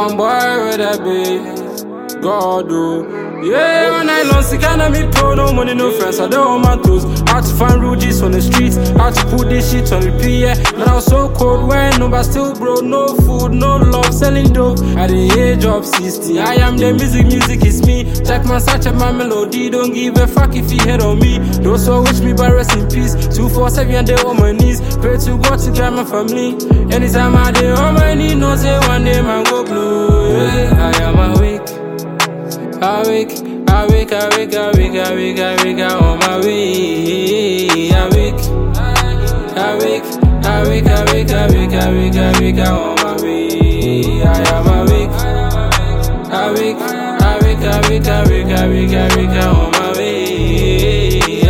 One boy with a big God do. Yeah, when I lost, it can't me pro, no money, no friends, I don't want my toes. How to find roadies on the streets, how to put this shit on repeat, yeah. But I was so cold when no, but still bro, no food, no love, selling dope. At the age of 60, I am the music is me. Check my search at my melody, don't give a fuck if you hate on me. Those who wish me, but rest in peace. 247 and they on my knees, pray to God to guide my family. Anytime I dey on my knees, no say one day man go blue. Yeah, I am awake. Awake on my way. Awake on my way. I am awake. Awake on my way.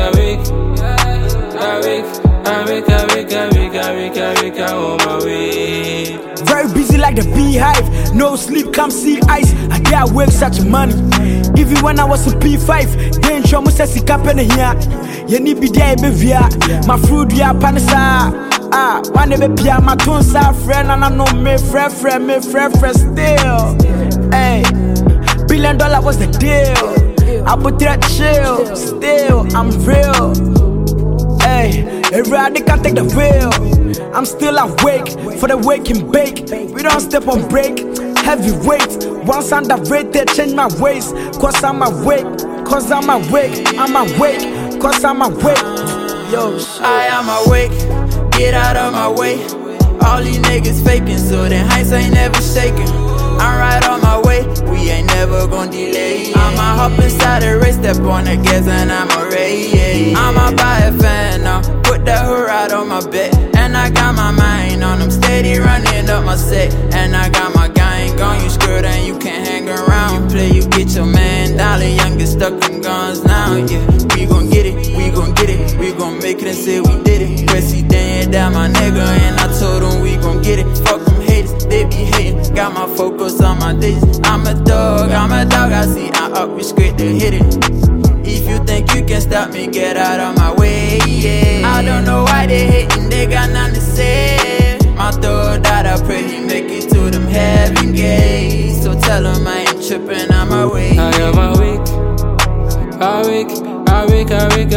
Awake on my way. Very busy like the beehive, no sleep, come see ice. I get awake such money. Even when I was in P5, then show me says cap in here. You need be there, baby. My fruit, ya panisa. One baby, my tons are friend, and I know me, friend, still. Hey, $1 billion was the deal. I put that chill, still, I'm real. Hey, everybody can take the wheel. I'm still awake for the wake and bake. We don't step on break. Heavyweight, once underrated, change my ways. Cause I'm awake, cause I'm awake. I'm awake, cause I'm awake. Yo, shit. I am awake, get out of my way. All these niggas faking, so then heights ain't never shaking. I'm right on my way, we ain't never gon' delay. I'ma hop inside the race, step on the gas and I'ma race. I'ma buy a fan now, put that hood right on my bed. And I got my mind on them, steady running up my set. And I got my gang gone, you screwed and you can't hang around. You play, you get your man down, the youngest stuck in guns now. Yeah, we gon' get it, we gon' get it. We gon' make it and say we did it. President, that my nigga, and I told him we gon' get it. Fuck them haters, they be hating. Got my focus on my days. I'm a dog, I see I'm up, we straight to hit it. If you think you can stop me, get out of my way, yeah. I don't know why they hating, they got nothing to say. My thought that I pray he make it to them heaven gates. So tell him I ain't tripping on my way. I am awake on my way. Awake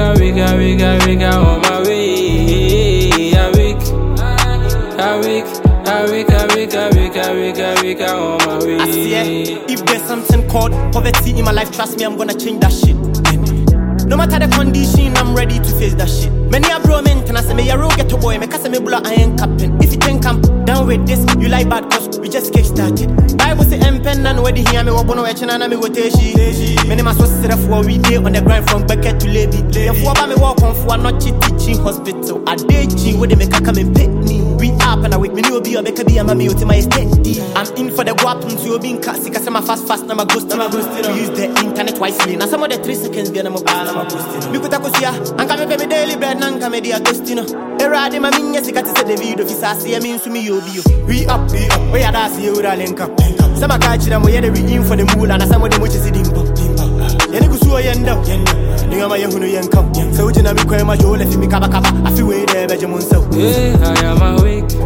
on my way. I see if there's something called poverty in my life, trust me, I'm gonna change that shit. No matter the condition, I'm ready to face that shit. Many a bro men can I say me a real ghetto boy, me cause me bula I ain't captain. If you think I'm down with this, you like bad cause we just get started. Bible say pen and where the hear me wabono echina na me go teshi. Many my so set for we day on the grind from bucket to lady. Therefore about me walk on for not teaching hospital. I did G where they make a come and pet me. We up and I wake me new be a make a be a mammy to my estate. I'm in for the guapons you being cast cause I'm a fast na my ghost to use the internet wisely. Now some of the 3 seconds be na mo Bikuta kusia, anka me baby daily bread, nanka me dia destino. Erade ma minya sikati se the video fisa see me nsu me yobi. We up, we are that see you da link up. Sama ka chira mo yede we in for the mood and some of the much is dimpo. Yene kusuo yenda, ninga ma yehunu yenkam. So jina mi kwa ma jo le fi mi kaba I feel way there beje mun so. Yeah, I am awake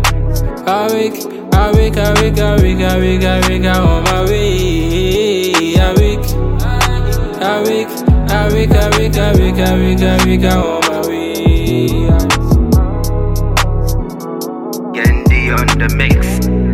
on my way. Awake on my way. Yendi on the mix.